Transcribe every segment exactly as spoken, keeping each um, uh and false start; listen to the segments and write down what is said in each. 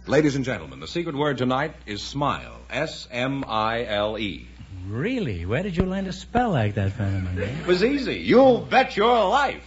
Ladies and gentlemen, the secret word tonight is smile. S M I L E. Really? Where did you learn to spell like that, Fenneman? It was easy. You bet your life.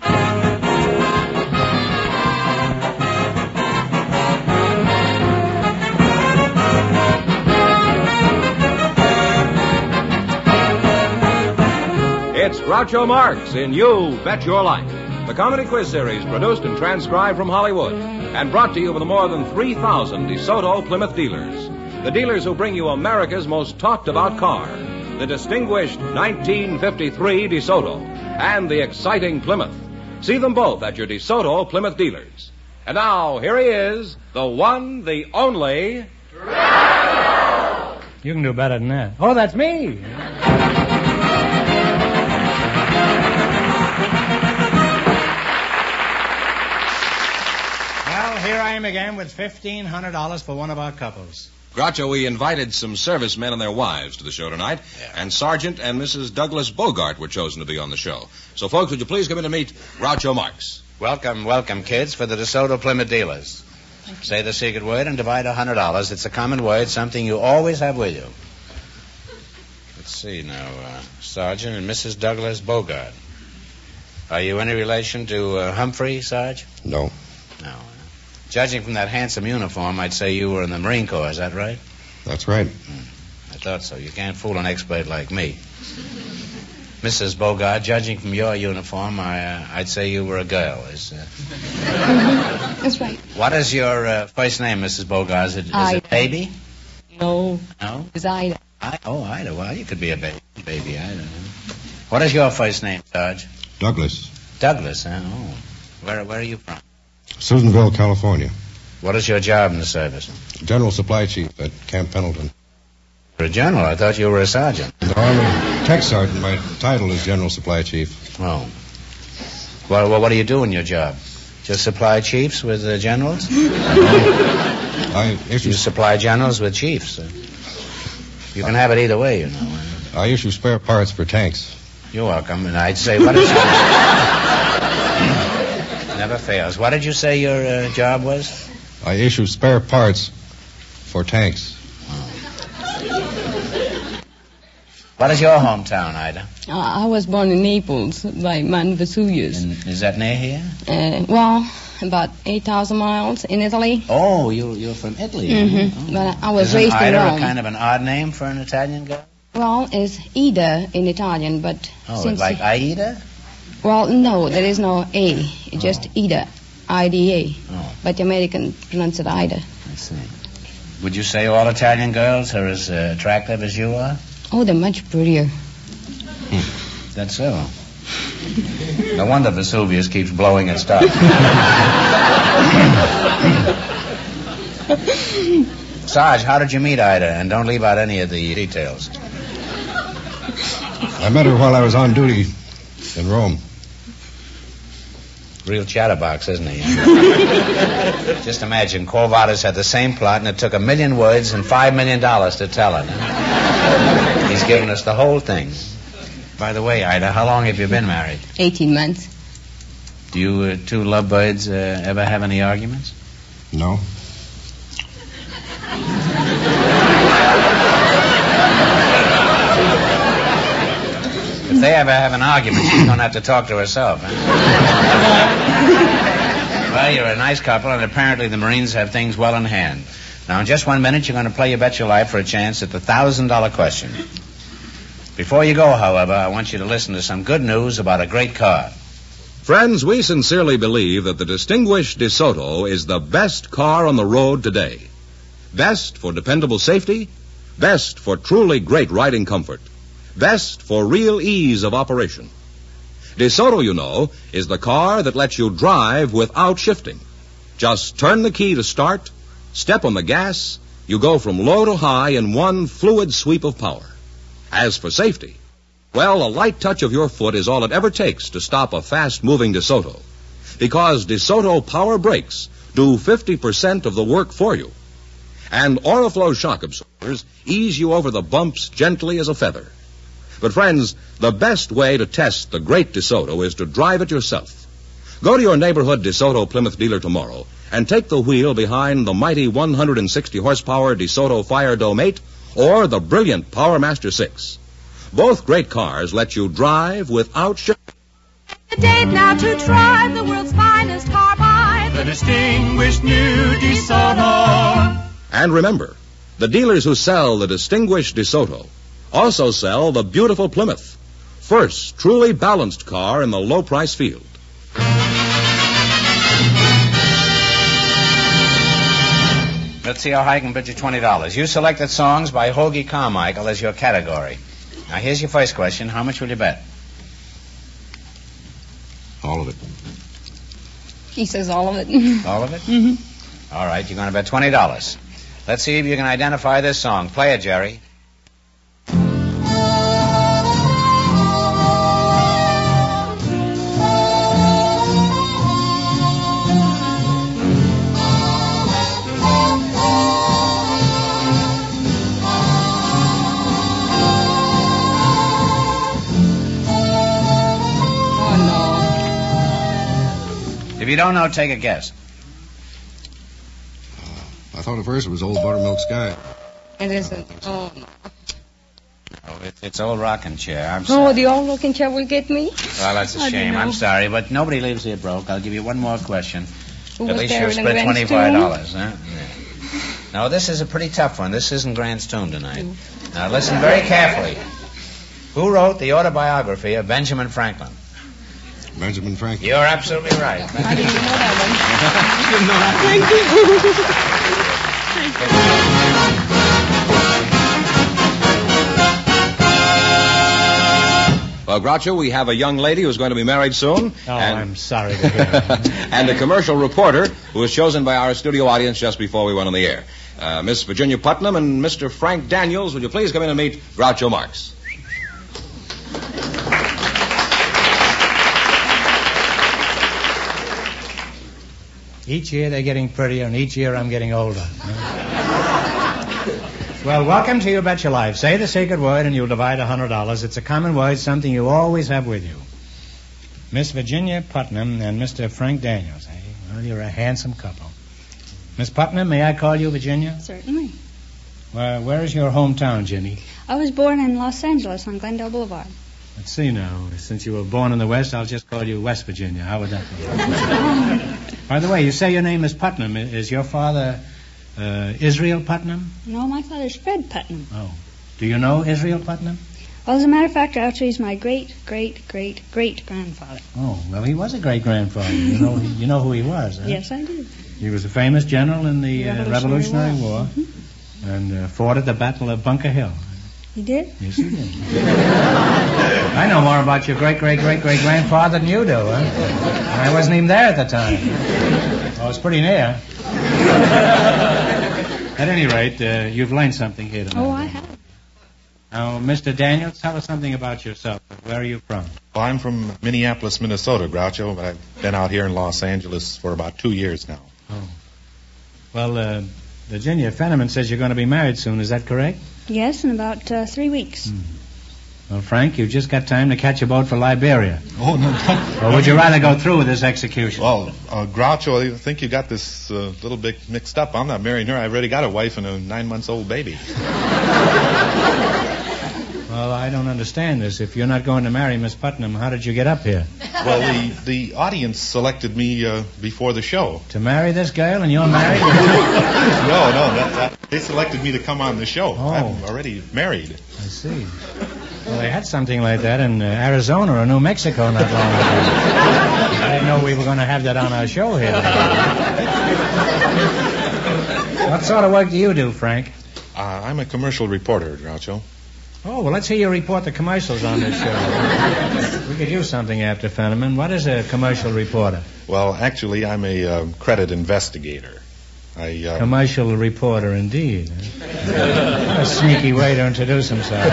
It's Groucho Marx in You Bet Your Life, the comedy quiz series produced and transcribed from Hollywood and brought to you by the more than three thousand DeSoto Plymouth dealers. The dealers who bring you America's most talked-about car, the distinguished nineteen fifty-three DeSoto and the exciting Plymouth. See them both at your DeSoto Plymouth dealers. And now, here he is, the one, the only... Groucho! You can do better than that. Oh, that's me! Here I am again with fifteen hundred dollars for one of our couples. Groucho, we invited some servicemen and their wives to the show tonight, yeah. and Sergeant and Missus Douglas Bogart were chosen to be on the show. So, folks, would you please come in to meet Groucho Marx? Welcome, welcome, kids, for the DeSoto Plymouth dealers. Say the secret word and divide one hundred dollars. It's a common word, something you always have with you. Let's see now, uh, Sergeant and Missus Douglas Bogart. Are you any relation to uh, Humphrey, Sarge? No. No. Judging from that handsome uniform, I'd say you were in the Marine Corps, is that right? That's right. Hmm. I thought so. You can't fool an expert like me. Missus Bogart, judging from your uniform, I, uh, I'd say you were a girl. Is, uh... That's right. What is your uh, first name, Missus Bogart? Is it, is it Baby? No. No? It's Ida. I, oh, Ida. Well, you could be a baby, baby Ida. What is your first name, Sarge? Douglas. Douglas, huh? Oh. Where, where are you from? Susanville, California. What is your job in the service? General Supply Chief at Camp Pendleton. You're a general. I thought you were a sergeant. No, I'm a tech sergeant. My title is General Supply Chief. Oh. Well, well what do you do in your job? Just supply chiefs with uh, generals? I issue... You supply generals with chiefs. You can have it either way, you know. I issue spare parts for tanks. You're welcome. And I'd say, what is... Never fails. What did you say your uh, job was? I issue spare parts for tanks. Oh. What is your hometown, Ida? Uh, I was born in Naples by Mount Vesuvius. And is that near here? Uh, well, about eight thousand miles in Italy. Oh, you, you're from Italy. Mm-hmm. Oh. But I was Isn't raised Ida in Rome. a kind of an odd name for an Italian girl? Well, it's Ida in Italian, but... Oh, since like Aida? Well, no, there is no A. It's oh. just Ida. I D A. Oh. But the American pronounce it Ida. I see. Would you say all Italian girls are as uh, attractive as you are? Oh, they're much prettier. Hmm. That's so. No wonder Vesuvius keeps blowing its stuff. Sarge, how did you meet Ida? And don't leave out any of the details. I met her while I was on duty in Rome. Real chatterbox, isn't he? Just imagine, Quo Vadis had the same plot, and it took a million words and five million dollars to tell it. He's given us the whole thing. By the way, Ida, how long have you been married? Eighteen months. Do you uh, two lovebirds uh, ever have any arguments? No. If they ever have an argument, she's going to have to talk to herself. Huh? Well, you're a nice couple, and apparently the Marines have things well in hand. Now, in just one minute, you're going to play You Bet Your Life for a chance at the one thousand dollars question. Before you go, however, I want you to listen to some good news about a great car. Friends, we sincerely believe that the distinguished DeSoto is the best car on the road today. Best for dependable safety, best for truly great riding comfort, best for real ease of operation. DeSoto, you know, is the car that lets you drive without shifting. Just turn the key to start, step on the gas, you go from low to high in one fluid sweep of power. As for safety, well, a light touch of your foot is all it ever takes to stop a fast-moving DeSoto. Because DeSoto Power Brakes do fifty percent of the work for you. And Oriflow shock absorbers ease you over the bumps gently as a feather. But, friends, the best way to test the great DeSoto is to drive it yourself. Go to your neighborhood DeSoto Plymouth dealer tomorrow and take the wheel behind the mighty one hundred sixty horsepower DeSoto Fire Dome eight or the brilliant Power Master six. Both great cars let you drive without sh- The date now to drive the world's finest carbide, the distinguished new DeSoto. And remember, the dealers who sell the distinguished DeSoto also sell the beautiful Plymouth, first truly balanced car in the low-price field. Let's see how high I can bid you twenty dollars. You selected songs by Hoagie Carmichael as your category. Now, here's your first question. How much will you bet? All of it. He says all of it. All of it? Mm-hmm. All right, you're going to bet twenty dollars. Let's see if you can identify this song. Play it, Jerry. If you don't know, take a guess. Uh, I thought at first it was Old Buttermilk Sky. It isn't. Oh, no. Oh, it, it's Old Rocking Chair. I'm sorry. Oh, the old looking chair will get me? Well, that's a I shame. don't know. I'm sorry, but nobody leaves here broke. I'll give you one more question. Who At was least there you'll in split Grant's twenty-five tomb? dollars, huh? Yeah. Now, this is a pretty tough one. This isn't Grant's Tomb tonight. Now, listen very carefully. Who wrote the autobiography of Benjamin Franklin? Benjamin Franklin. You're absolutely right. I didn't know that Well, Groucho, we have a young lady who's going to be married soon. Oh, and, I'm sorry to hear that. and a commercial reporter who was chosen by our studio audience just before we went on the air. Uh, Miss Virginia Putnam and Mister Frank Daniels, would you please come in and meet Groucho Marx? Each year they're getting prettier, and each year I'm getting older. Well, welcome to You Bet Your Life. Say the secret word and you'll divide one hundred dollars. It's a common word, something you always have with you. Miss Virginia Putnam and Mister Frank Daniels, eh? Well, you're a handsome couple. Miss Putnam, may I call you Virginia? Certainly. Well, where is your hometown, Jimmy? I was born in Los Angeles on Glendale Boulevard. Let's see now. Since you were born in the West, I'll just call you West Virginia. How would that be? By the way, you say your name is Putnam. Is your father uh, Israel Putnam? No, my father's Fred Putnam. Oh. Do you know Israel Putnam? Well, as a matter of fact, actually, he's my great, great, great, great grandfather. Oh, well, he was a great grandfather. You know, you know who he was, huh? Yes, I do. He was a famous general in the uh, Revolutionary Revolutionary War. War, Mm-hmm. and uh, fought at the Battle of Bunker Hill. He did? Yes, he did. I know more about your great, great, great, great grandfather than you do, huh? I wasn't even there at the time. I was pretty near. At any rate, uh, you've learned something here tonight. Oh, I have. Now, Mister Daniels, tell us something about yourself. Where are you from? Well, I'm from Minneapolis, Minnesota, Groucho, but I've been out here in Los Angeles for about two years now. Oh. Well, uh, Virginia Fenneman says you're going to be married soon. Is that correct? Yes, in about uh, three weeks. Hmm. Well, Frank, you've just got time to catch a boat for Liberia. Oh, no, no. Or would you rather go through with this execution? Well, uh, Groucho, I think you got this a uh, little bit mixed up. I'm not marrying her. I've already got a wife and a nine-months-old baby. Well, I don't understand this. If you're not going to marry Miss Putnam, how did you get up here? Well, the, the audience selected me uh, before the show. To marry this girl, and you're married? no, no, that, that, they selected me to come on the show. Oh. I'm already married. I see. Well, they had something like that in uh, Arizona or New Mexico not long ago. I didn't know we were going to have that on our show here. What sort of work do you do, Frank? Uh, I'm a commercial reporter, Groucho. Oh, well, let's hear you report the commercials on this show. We could use something after Fenneman. What is a commercial reporter? Well, actually, I'm a uh, credit investigator. I, uh, Commercial reporter, indeed. What a sneaky way to introduce himself.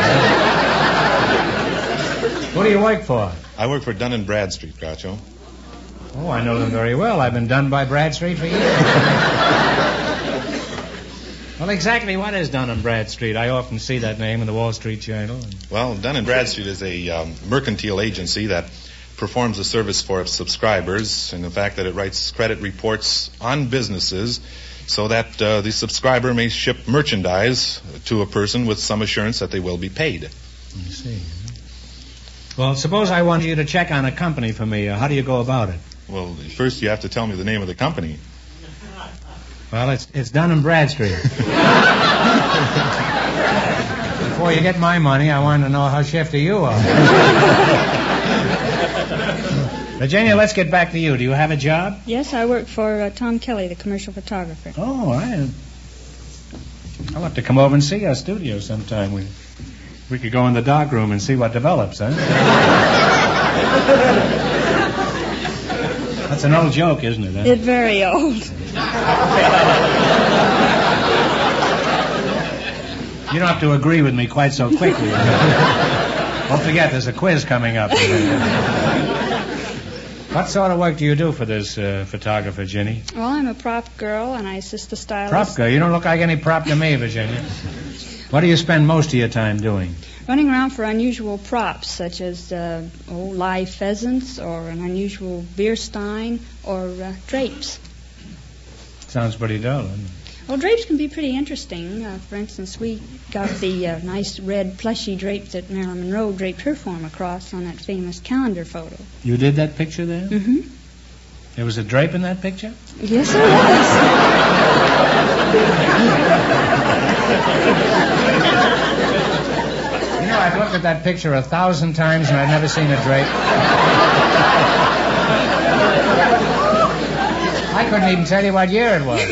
Who do you work for? I work for Dun and Bradstreet, Groucho. Oh, I know them very well. I've been done by Bradstreet for years. Well, exactly what is Dun and Bradstreet? I often see that name in the Wall Street Journal. Well, Dun and Bradstreet is a um, mercantile agency that performs a service for its subscribers in the fact that it writes credit reports on businesses so that uh, the subscriber may ship merchandise to a person with some assurance that they will be paid. I see. Well, suppose I want you to check on a company for me. Uh, how do you go about it? Well, first you have to tell me the name of the company. Well, it's it's Dun and Bradstreet. Before you get my money, I want to know how shifty you are. Virginia, let's get back to you. Do you have a job? Yes, I work for uh, Tom Kelly, the commercial photographer. Oh, I... I'll have to come over and see our studio sometime. We we could go in the dark room and see what develops, huh? That's an old joke, isn't it? Huh? It's very old. You don't have to agree with me quite so quickly. Don't forget, there's a quiz coming up. What sort of work do you do for this uh, photographer, Ginny? Well, I'm a prop girl, and I assist the stylist. Prop girl? You don't look like any prop to me, Virginia. What do you spend most of your time doing? Running around for unusual props, such as uh, oh, live pheasants, or an unusual beer stein, or uh, drapes. Sounds pretty dull, doesn't it? Well, drapes can be pretty interesting. Uh, for instance, we got the uh, nice red plushy drape that Marilyn Monroe draped her form across on that famous calendar photo. You did that picture there? Mm-hmm. There was a drape in that picture? Yes, there was. You know, I've looked at that picture a thousand times and I've never seen a drape. I couldn't even tell you what year it was.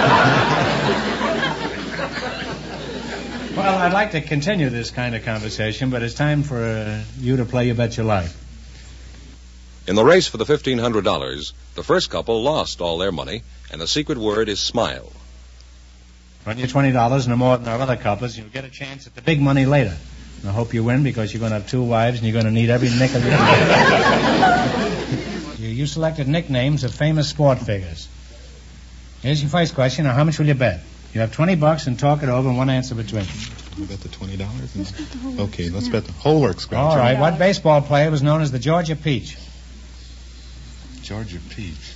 Well, I'd like to continue this kind of conversation, but it's time for uh, you to play You Bet Your Life. In the race for the fifteen hundred dollars, the first couple lost all their money, and the secret word is smile. Run you twenty dollars, no more than our other couples. You'll get a chance at the big money later. And I hope you win because you're going to have two wives and you're going to need every nickel you can. you, you selected nicknames of famous sport figures. Here's your first question. Now, how much will you bet? You have twenty bucks and talk it over and one answer between. You bet the twenty dollars? Let's bet the whole works. Okay, let's yeah. bet the whole works. All right. What baseball player was known as the Georgia Peach? Georgia Peach.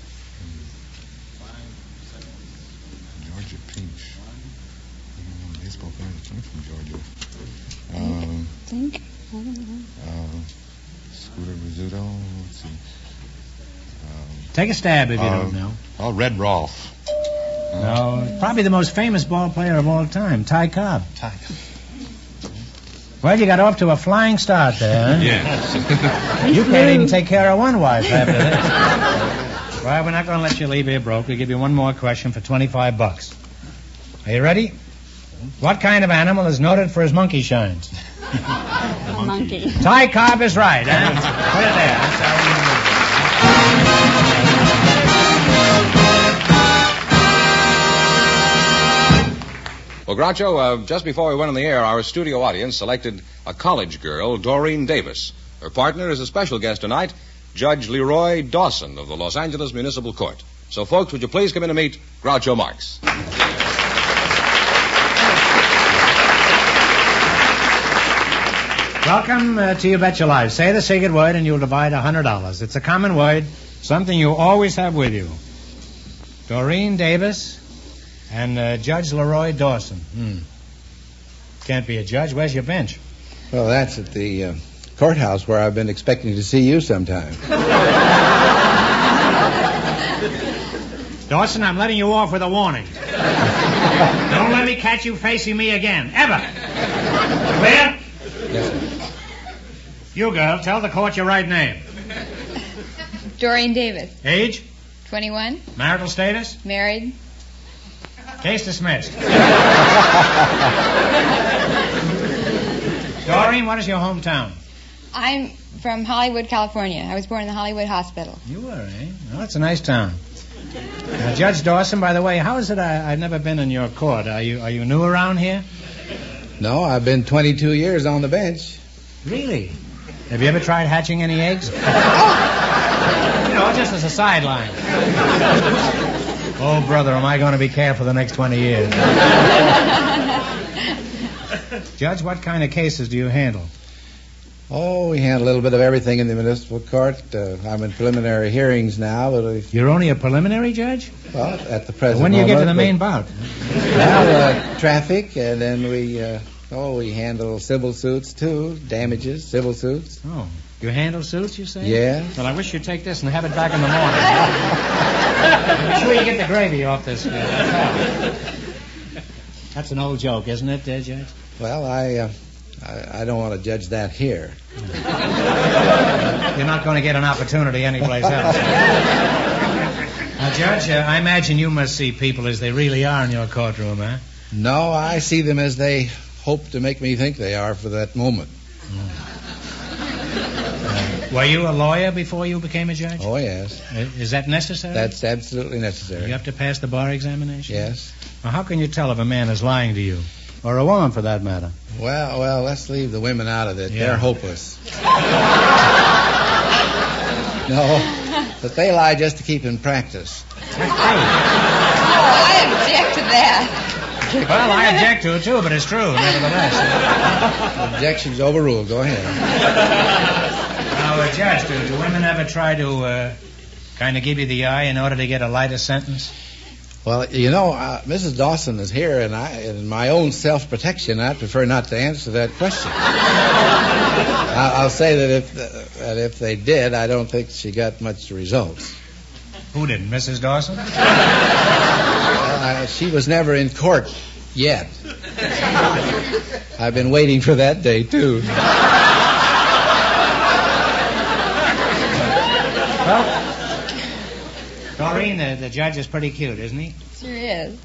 Georgia Peach. Mm, baseball player that came from Georgia. Um, Think? I don't know. uh, Scooter Rizzuto. Let's see. Um, Take a stab if you uh, don't know. Oh, Red Rolfe. No, probably the most famous ball player of all time, Ty Cobb. Ty. Well, you got off to a flying start there, huh? Yes. You can't even take care of one wife after this. Well, we're not going to let you leave here broke. We'll give you one more question for twenty-five bucks. Are you ready? What kind of animal is noted for his monkey shines? A monkey. Ty Cobb is right, huh? Put it there. That's how we move. Well, Groucho, uh, just before we went on the air, our studio audience selected a college girl, Doreen Davis. Her partner is a special guest tonight, Judge Leroy Dawson of the Los Angeles Municipal Court. So, folks, would you please come in and meet Groucho Marx? Welcome uh, to You Bet Your Life. Say the secret word and you'll divide one hundred dollars. It's a common word, something you always have with you. Doreen Davis and uh, Judge Leroy Dawson. Hmm. Can't be a judge. Where's your bench? Well, that's at the uh, courthouse where I've been expecting to see you sometime. Dawson, I'm letting you off with a warning. Don't let me catch you facing me again, ever. Clear? Yes, sir. You, girl, tell the court your right name. Doreen Davis. Age? twenty-one. Marital status? Married. Case dismissed. Doreen, what is your hometown? I'm from Hollywood, California. I was born in the Hollywood Hospital. You were, eh? Well, that's a nice town. Now, Judge Dawson, by the way, how is it I, I've never been in your court? Are you are you new around here? No, I've been twenty-two years on the bench. Really? Have you ever tried hatching any eggs? You know, just as a sideline. Oh, brother, am I going to be careful the next twenty years? Judge, what kind of cases do you handle? Oh, we handle a little bit of everything in the municipal court. Uh, I'm in preliminary hearings now. But if, You're only a preliminary judge? well, at the present When do you get to moment, the main but- bout? Well, uh, traffic, and then we, uh, oh, we handle civil suits, too. Damages, civil suits. Oh, you handle suits, you say? Yes. Well, I wish you'd take this and have it back in the morning. Be sure you get the gravy off this. Uh, That's an old joke, isn't it, uh, Judge? Well, I, uh, I, I don't want to judge that here. You're not going to get an opportunity anyplace else. Now, Judge, uh, I imagine you must see people as they really are in your courtroom, huh? No, I see them as they hope to make me think they are for that moment. Uh, were you a lawyer before you became a judge? Oh, yes. Uh, Is that necessary? That's absolutely necessary. You have to pass the bar examination? Yes. Well, how can you tell if a man is lying to you? Or a woman, for that matter? Well, well, let's leave the women out of it. Yeah. They're hopeless. No, but they lie just to keep in practice. Oh, I object to that. Well, I object to it, too, but it's true, nevertheless. Objection's overruled. Go ahead. Now, uh, Judge, do, do women ever try to uh, kind of give you the eye in order to get a lighter sentence? Well, you know, uh, Missus Dawson is here, and I, in my own self-protection, I prefer not to answer that question. I, I'll say that if uh, that if they did, I don't think she got much results. Who did, Missus Dawson? Well, I, she was never in court yet. I've been waiting for that day, too. Well, Doreen, the, the judge is pretty cute, isn't he? Sure is.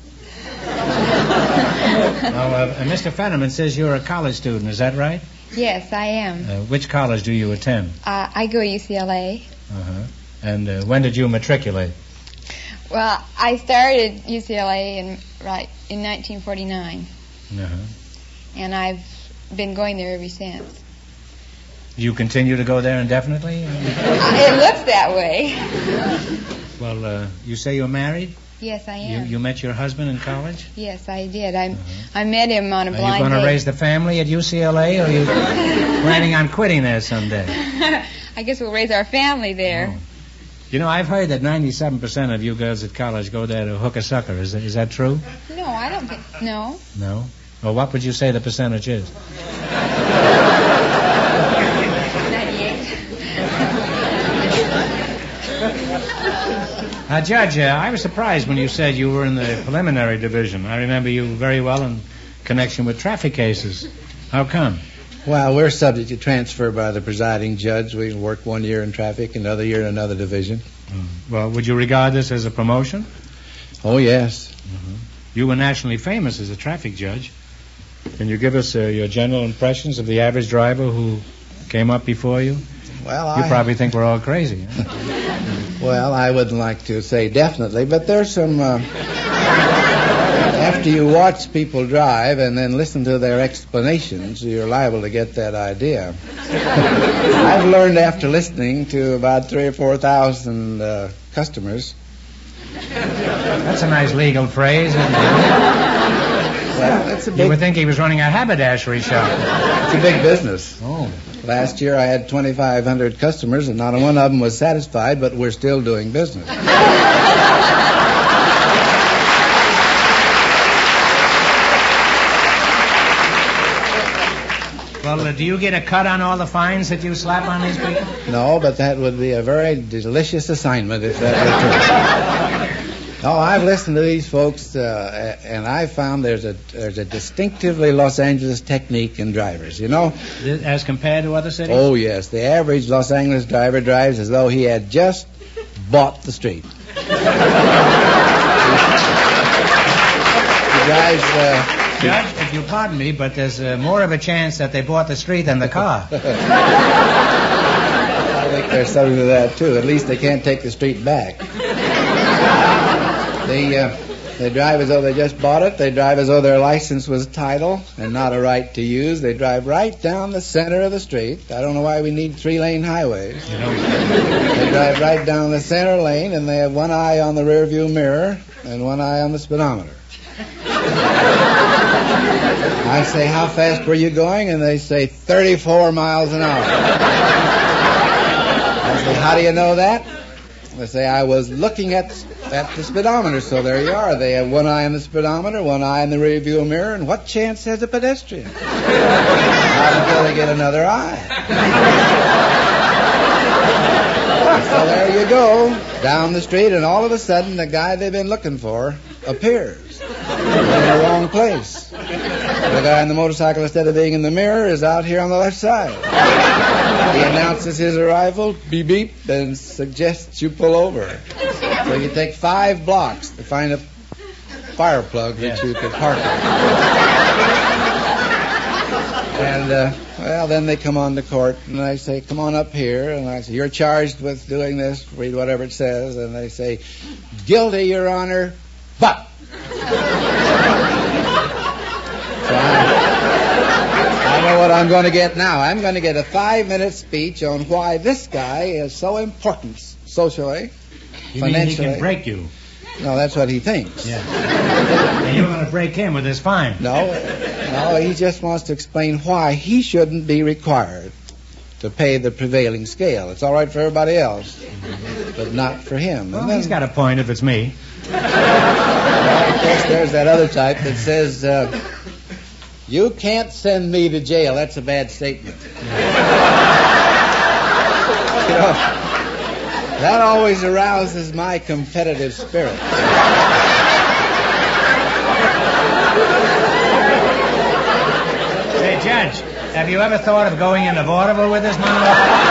Now, uh, Mister Fetterman says you're a college student, is that right? Yes, I am. Uh, which college do you attend? Uh, I go to U C L A. Uh-huh. And uh, when did you matriculate? Well, I started U C L A in right in nineteen forty-nine, Uh-huh. and I've been going there ever since. Do you continue to go there indefinitely? Uh, it looks that way. Well, uh, you say you're married? Yes, I You, am. you met your husband in college? Yes, I did. I I met him on a Are blind you going to date. raise the family at U C L A, or are you planning on quitting there someday? I guess we'll raise our family there. Oh. You know, I've heard that ninety-seven percent of you girls at college go there to hook a sucker. Is that, is that true? No, I don't think. No. No? Well, what would you say the percentage is? Uh, Judge, uh, I was surprised when you said you were in the preliminary division. I remember you very well in connection with traffic cases. How come? Well, we're subject to transfer by the presiding judge. We work one year in traffic, another year in another division. Mm. Well, would you regard this as a promotion? Oh, yes. Mm-hmm. You were nationally famous as a traffic judge. Can you give us uh, your general impressions of the average driver who came up before you? Well, You I... probably think we're all crazy. Huh? Well, I wouldn't like to say definitely, but there's some... Uh, after you watch people drive and then listen to their explanations, you're liable to get that idea. I've learned after listening to about three or four thousand uh, customers. That's a nice legal phrase, isn't it? Well, it's a You big, would think he was running a haberdashery shop. it's a big business. Oh. Last year I had twenty-five hundred customers, and not one of them was satisfied, but we're still doing business. Well, uh, do you get a cut on all the fines that you slap on these people? No, but that would be a very delicious assignment if that were true. No, I've listened to these folks, uh, and I've found there's a there's a distinctively Los Angeles technique in drivers. You know? As compared to other cities? Oh, yes. The average Los Angeles driver drives as though he had just bought the street. He drives... Uh, Judge, if you pardon me, but there's uh, more of a chance that they bought the street than the car. I think there's something to that, too. At least they can't take the street back. They, uh, they drive as though they just bought it. They drive as though their license was title and not a right to use. They drive right down the center of the street. I don't know why we need three-lane highways. You know, They drive right down the center lane, and they have one eye on the rearview mirror and one eye on the speedometer. I say, how fast were you going? And they say, thirty-four miles an hour. I say, how do you know that? They say, I was looking at at the speedometer. So there you are. They have one eye on the speedometer, one eye in the rearview mirror, and what chance has a pedestrian? Not until they get another eye. So there you go, down the street, and all of a sudden the guy they've been looking for appears in the wrong place. The guy on the motorcycle, instead of being in the mirror, is out here on the left side. He announces his arrival, beep beep, and suggests you pull over. So you take five blocks to find a fire plug that yeah. you could park it. And, uh, well, then they come on to court, and I say, come on up here. And I say, you're charged with doing this, read whatever it says. And they say, guilty, Your Honor, but. So I, I know what I'm going to get now. I'm going to get a five-minute speech on why this guy is so important socially, you financially. Mean he can break you? No, that's what he thinks. Yeah. And you're going to break him with his fine. No, no, he just wants to explain why he shouldn't be required to pay the prevailing scale. It's all right for everybody else, but not for him. Well, then, he's got a point if it's me. Well, of course, there's that other type that says, uh, you can't send me to jail. That's a bad statement. You know, that always arouses my competitive spirit. Say, Judge, have you ever thought of going into vaudeville with this money?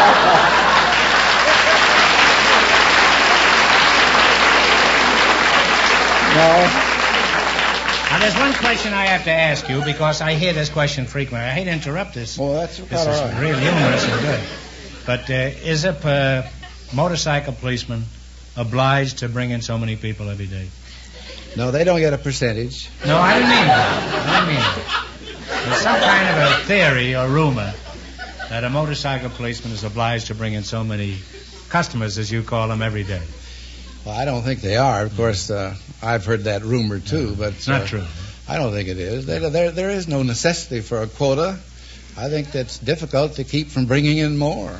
No. Now, there's one question I have to ask you, because I hear this question frequently. I hate to interrupt this. Well, that's This all is right. real humorous and good. But uh, is a uh, motorcycle policeman obliged to bring in so many people every day? No, they don't get a percentage. No, I didn't mean that. I didn't mean that. There's some kind of a theory or rumor that a motorcycle policeman is obliged to bring in so many customers, as you call them, every day. Well, I don't think they are. Of course, uh, I've heard that rumor, too. But it's not uh, true. I don't think it is. There, there, there is no necessity for a quota. I think that's difficult to keep from bringing in more.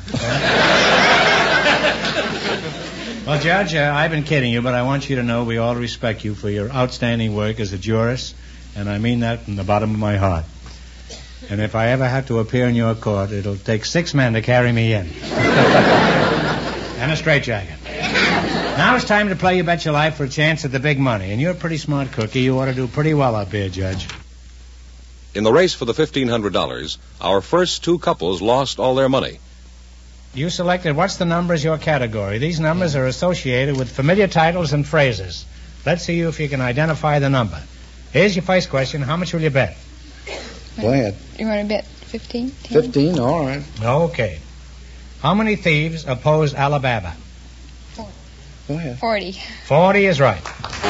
Well, Judge, uh, I've been kidding you, but I want you to know we all respect you for your outstanding work as a jurist, and I mean that from the bottom of my heart. And if I ever have to appear in your court, it'll take six men to carry me in. And a straitjacket. Now it's time to play You Bet Your Life for a chance at the big money. And you're a pretty smart cookie. You ought to do pretty well up here, Judge. In the race for the fifteen hundred dollars, our first two couples lost all their money. You selected what's the number as your category. These numbers are associated with familiar titles and phrases. Let's see if you can identify the number. Here's your first question. How much will you bet? Go ahead. You want to bet fifteen? Fifteen, all right. Okay. How many thieves opposed Alabama? Four. Go ahead. Forty. Forty is right.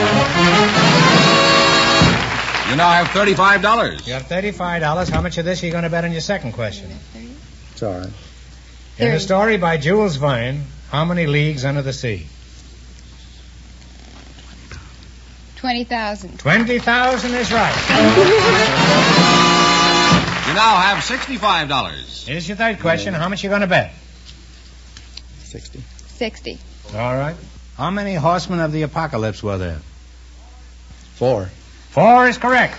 You now have thirty-five dollars. You have thirty-five dollars. How much of this are you going to bet on your second question? It's all right. In the story by Jules Verne, how many leagues under the sea? Twenty thousand. Twenty thousand is right. You now have sixty-five dollars. Here's your third question. How much are you going to bet? Sixty. Sixty. All right. How many horsemen of the apocalypse were there? Four. Four is correct.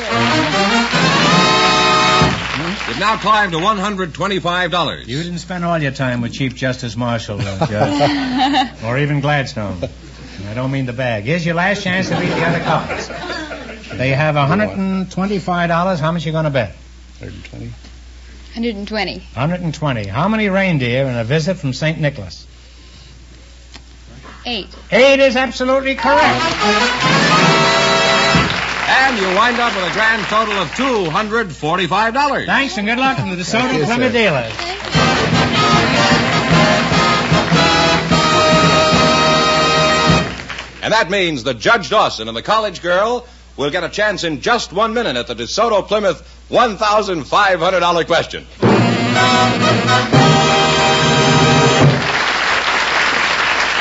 You've now climbed to one hundred twenty-five dollars. You didn't spend all your time with Chief Justice Marshall, uh, Judge. Or even Gladstone. I don't mean the bag. Here's your last chance to beat the other couples. They have one hundred twenty-five dollars. How much are you going to bet? one hundred twenty. one hundred twenty. one hundred twenty. How many reindeer in a visit from Saint Nicholas? Eight. Eight is absolutely correct. And you wind up with a grand total of two hundred forty-five dollars. Thanks and good luck from the DeSoto Plymouth dealers. And that means that Judge Dawson and the college girl will get a chance in just one minute at the DeSoto Plymouth one thousand five hundred dollars question.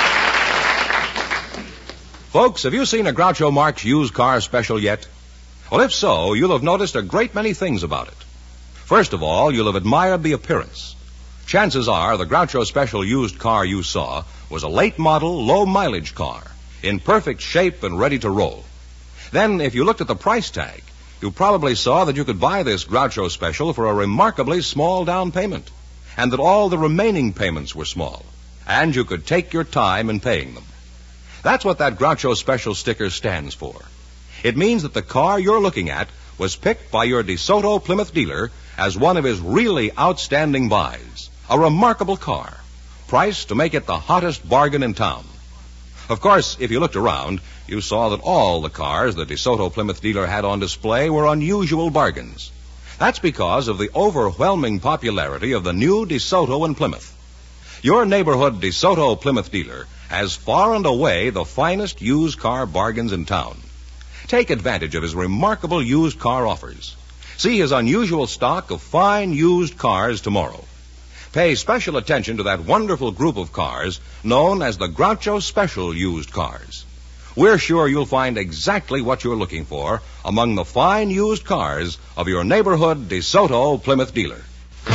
Folks, have you seen a Groucho Marx used car special yet? Well, if so, you'll have noticed a great many things about it. First of all, you'll have admired the appearance. Chances are the Groucho Special used car you saw was a late model, low mileage car, in perfect shape and ready to roll. Then, if you looked at the price tag, you probably saw that you could buy this Groucho Special for a remarkably small down payment, and that all the remaining payments were small, and you could take your time in paying them. That's what that Groucho Special sticker stands for. It means that the car you're looking at was picked by your DeSoto Plymouth dealer as one of his really outstanding buys. A remarkable car, priced to make it the hottest bargain in town. Of course, if you looked around, you saw that all the cars the DeSoto Plymouth dealer had on display were unusual bargains. That's because of the overwhelming popularity of the new DeSoto in Plymouth. Your neighborhood DeSoto Plymouth dealer has far and away the finest used car bargains in town. Take advantage of his remarkable used car offers. See his unusual stock of fine used cars tomorrow. Pay special attention to that wonderful group of cars known as the Groucho Special used cars. We're sure you'll find exactly what you're looking for among the fine used cars of your neighborhood DeSoto Plymouth dealer.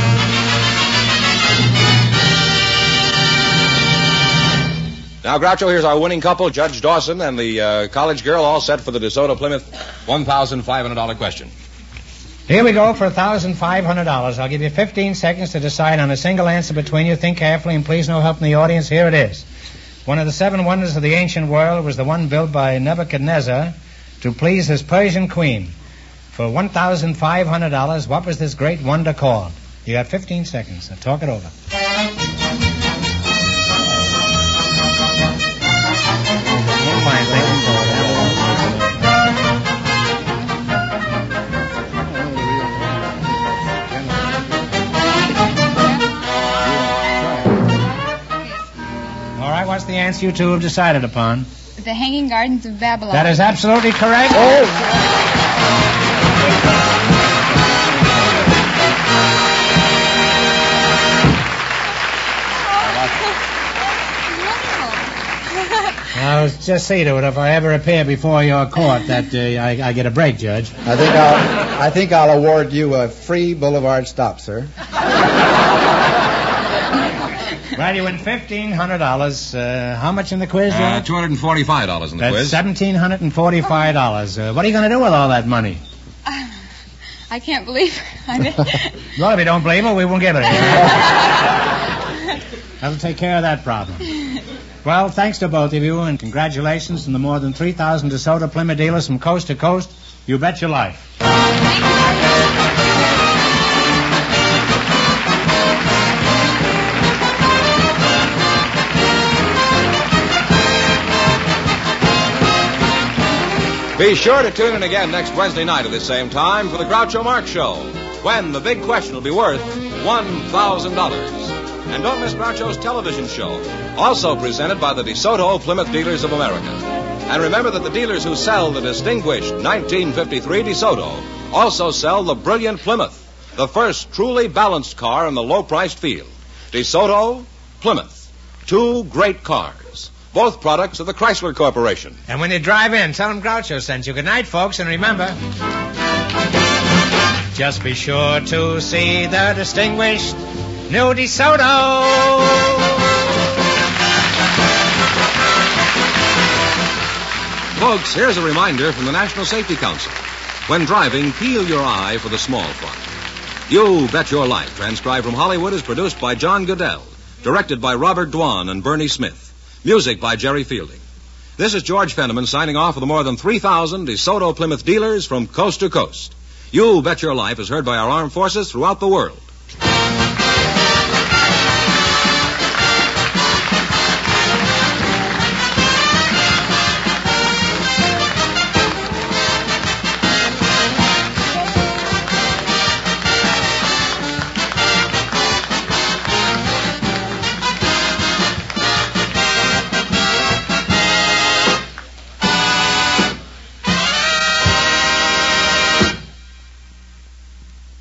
Now, Groucho, here's our winning couple, Judge Dawson and the uh, college girl, all set for the DeSoto Plymouth one thousand five hundred dollars question. Here we go for one thousand five hundred dollars. I'll give you fifteen seconds to decide on a single answer between you. Think carefully, and please no help from the audience. Here it is. One of the seven wonders of the ancient world was the one built by Nebuchadnezzar to please his Persian queen. For one thousand five hundred dollars, what was this great wonder called? You got fifteen seconds. Now talk it over. Fine thing. All right, what's the answer you two have decided upon? The Hanging Gardens of Babylon. That is absolutely correct. Oh! I'll just say to it, if I ever appear before your court, that uh, I, I get a break, Judge. I think I'll, I think I'll award you a free boulevard stop, sir. Well, you win fifteen hundred dollars. Uh, how much in the quiz, Judge? Uh, two hundred forty-five dollars in the That's quiz. one thousand seven hundred forty-five dollars. Uh, what are you going to do with all that money? Uh, I can't believe it. Well, if you don't believe it, we won't give it to you. That'll take care of that problem. Well, thanks to both of you, and congratulations from the more than three thousand DeSoto Plymouth dealers from coast to coast. You bet your life. Be sure to tune in again next Wednesday night at the same time for the Groucho Marx Show, when the big question will be worth one thousand dollars. And don't miss Groucho's television show, also presented by the DeSoto Plymouth Dealers of America. And remember that the dealers who sell the distinguished nineteen fifty-three DeSoto also sell the brilliant Plymouth, the first truly balanced car in the low-priced field. DeSoto, Plymouth, two great cars, both products of the Chrysler Corporation. And when you drive in, tell them Groucho sent you. Good night, folks, and remember, just be sure to see the distinguished new DeSoto. Folks, here's a reminder from the National Safety Council. When driving, peel your eye for the small fry. You Bet Your Life, transcribed from Hollywood, is produced by John Goodell, directed by Robert Dwan and Bernie Smith. Music by Jerry Fielding. This is George Fenneman signing off for the more than three thousand DeSoto Plymouth dealers from coast to coast. You Bet Your Life is heard by our armed forces throughout the world.